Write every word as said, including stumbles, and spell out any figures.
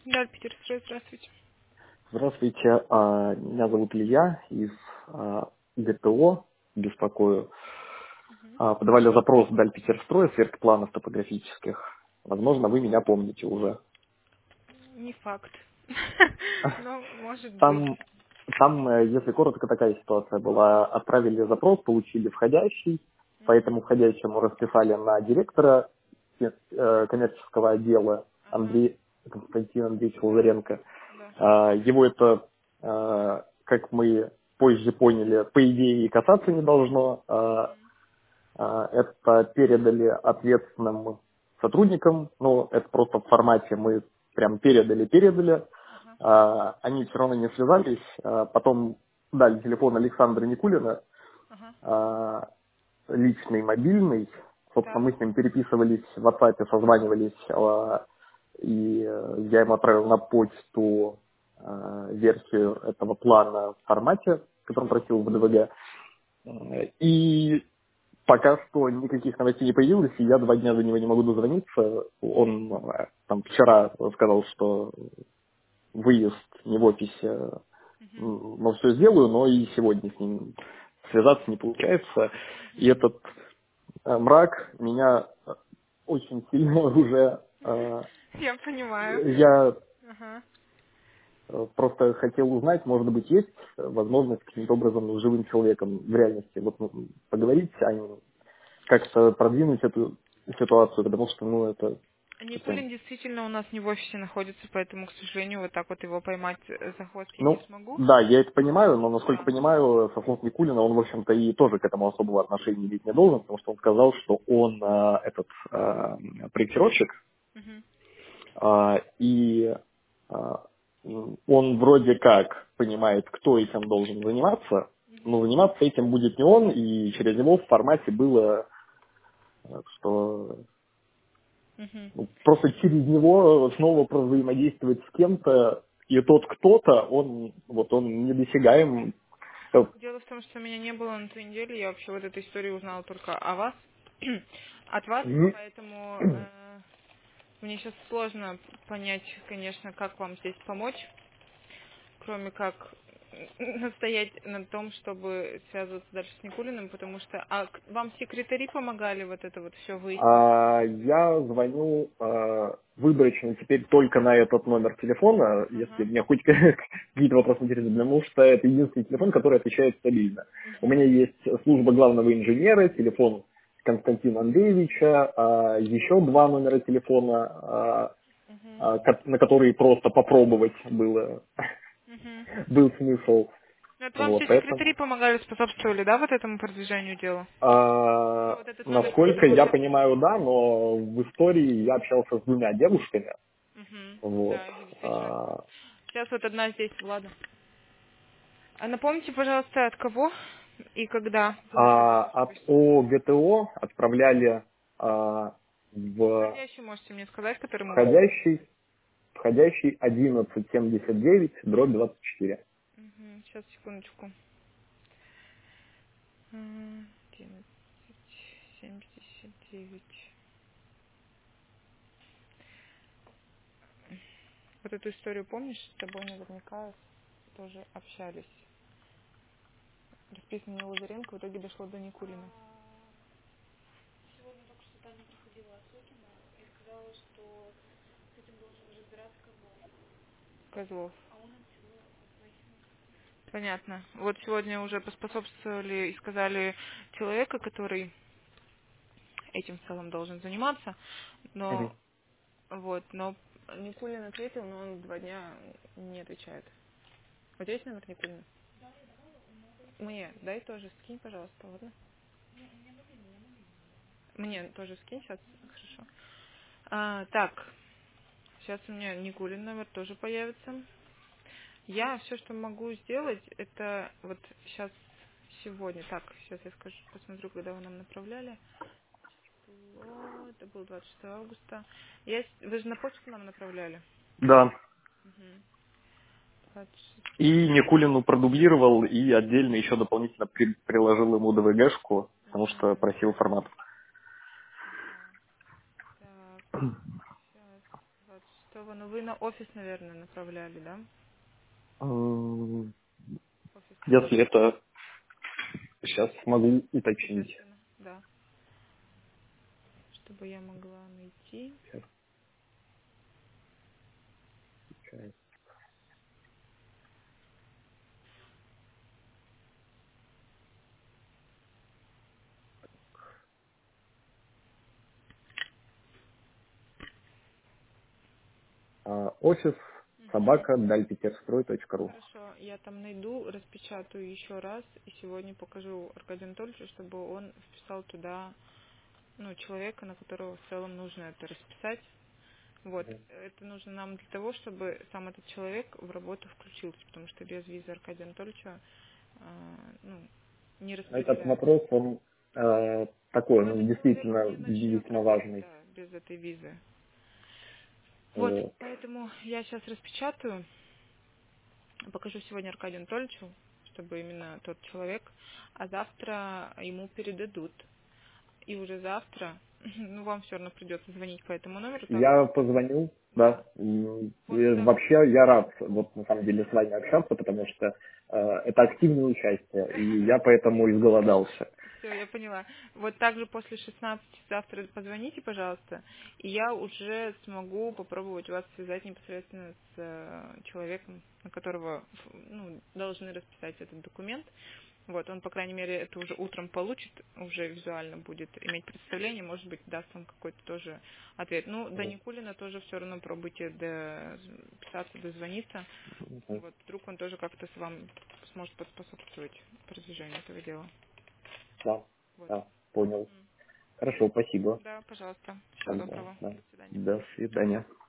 Да, Питерстрой, здравствуйте. Здравствуйте, а, меня зовут Илья, из а, ГТО беспокою. Мгм. А, Подавали запрос в Дальпетерстрой, сверка планов топографических. Возможно, вы меня помните уже. Не факт. Но может быть. Там, там, э, если коротко, такая ситуация была. Отправили запрос, получили входящий, по Мгм. этому входящему расписали на директора э, коммерческого отдела Ага, Андрей, Константин Андреевич Лазаренко. да. А, Его это, а, как мы позже поняли, по идее и касаться не должно. А, Мгм. а, Это передали ответственным сотрудникам, ну, это просто в формате мы прям передали-передали. Ага, А, Они все равно не связались. А, Потом дали телефон Александра Никулина, ага. а, личный, мобильный. Собственно, Так, мы с ним переписывались в WhatsApp, созванивались, а, и э, я ему отправил на почту а, версию этого плана в формате, в котором просил в ДВГ. Э, И пока что никаких новостей не появилось, и я два дня за него не могу дозвониться. Он э, там вчера сказал, что выезд не в офисе, Мгм. м, но все сделаю, но и сегодня с ним связаться не получается. И Мгм. этот э, мрак меня э, очень сильно уже... э, Я понимаю. Я Ага. э, просто хотел узнать, может быть, есть э, возможность каким-то образом с живым человеком в реальности вот, ну, поговорить, а не как-то продвинуть эту ситуацию, потому что, ну, это совсем... Никулин действительно у нас не в офисе находится, поэтому, к сожалению, вот так вот его поймать э, за хвост я не Ну, смогу. да, я это понимаю, но, насколько Да. понимаю, со слов Никулина, он, в общем-то, и тоже к этому особого отношения иметь не должен, потому что он сказал, что он э, этот э, проектировщик, Мгм. э, и э, м, он вроде как понимает, кто этим должен заниматься, но Мгм. заниматься этим будет не он, и через него в формате было, э, что Мгм. ну, просто через него снова взаимодействовать с кем-то, и тот кто-то, он вот он недосягаем. Э, Дело в том, что меня не было на той неделе, я вообще вот эту историю узнала только о вас, от вас, Мгм. поэтому э, мне сейчас сложно понять, конечно, как вам здесь помочь, кроме как настоять на том, чтобы связываться дальше с Никулиным, потому что а к- вам секретари помогали вот это вот все выяснить? А я звоню э, выборочно теперь только на этот номер телефона, если Ага. меня хоть какие-то вопросы интересуют, потому что это единственный телефон, который отвечает стабильно. У Угу. меня есть служба главного инженера, телефон Константина Андреевича, а еще два номера телефона, а, Угу. а, ко- на которые просто попробовать было Угу. был смысл. Ну, это вам Вот, все поэтому, секретари помогали, способствовали, да, вот этому продвижению дела? Ну, а, вот этот номер насколько я телефона. понимаю, да, но в истории я общался с двумя девушками. Угу. Вот. Да, их действительно. А, Сейчас вот одна здесь, Влада. А напомните, пожалуйста, от кого и когда было а задано, чтобы от я себе записала. ОГТО отправляли а, в Входящий можете мне сказать, который мы вам... входящий, входящий одиннадцать семьдесят девять дробь двадцать четыре. Угу. Сейчас, секундочку. М, одиннадцать семьдесят девять. Вот эту историю помнишь? С тобой наверняка тоже общались. Расписано на Лазаренко, в итоге дошло до Никулина. Козлов. Понятно. Вот сегодня уже поспособствовали и сказали человека, который этим в целом должен заниматься, Мгм. но вот, но Никулин ответил, но он два дня не отвечает. Вот есть номер Никулина? Мне, дай тоже, скинь, пожалуйста, ладно? Мне тоже скинь сейчас, хорошо. А, так, сейчас у меня Никулин номер тоже появится. Я все, что могу сделать, это вот сейчас, сегодня, так, сейчас я скажу, посмотрю, когда вы нам направляли. Вот, это был двадцать шестого августа. Я, с- вы же на почту нам направляли? Да. Угу. двадцать шестого. И Никулину продублировал и отдельно еще дополнительно при- приложил ему ДВГшку, потому что Угу. просил формат. Ага. Так, сейчас, шестого. Ну, вы на офис, наверное, направляли, да? М, Офис Если компании. это сейчас могу уточнить. Естественно, да. Чтобы я могла найти. Сейчас, сейчас. А, Офис Мгм. собака дальпетерстрой точка ру. Хорошо, я там найду, распечатаю еще раз и сегодня покажу Аркадию Анатольевичу, чтобы он вписал туда, ну, человека, на которого в целом нужно это расписать. Вот, это нужно нам для того, чтобы сам этот человек в работу включился, потому что без визы Аркадия Анатольевича а, ну, не Этот распределяют. вопрос, он э, такой, Ну, ну, этот человек действительно не начнет весьма работать, важный. да, без этой визы. Вот, Вот. поэтому я сейчас распечатаю, покажу сегодня Аркадию Анатольевичу, чтобы именно тот человек, а завтра ему передадут. И уже завтра, ну, вам все равно придется звонить по этому номеру, там, Я позвонил, да, да. М, и после того, Вообще я рад, вот на самом деле, с вами общаться, потому что э, это активное участие, и я поэтому изголодался. все, я поняла. Вот также после шестнадцати завтра позвоните, пожалуйста, и я уже смогу попробовать вас связать непосредственно с э, человеком, на которого ну, должны расписать этот документ. Вот, он, по крайней мере, это уже утром получит, уже визуально будет иметь представление, может быть, даст вам какой-то тоже ответ. Ну, до Вот. Никулина тоже все равно пробуйте дописаться, дозвониться. Мгм. Вот, вдруг он тоже как-то с вам сможет поспособствовать продвижению этого дела. Да, Вот. да, понял. Хорошо, спасибо. Да, пожалуйста. Всего Тогда, доброго. да. До свидания. До свидания.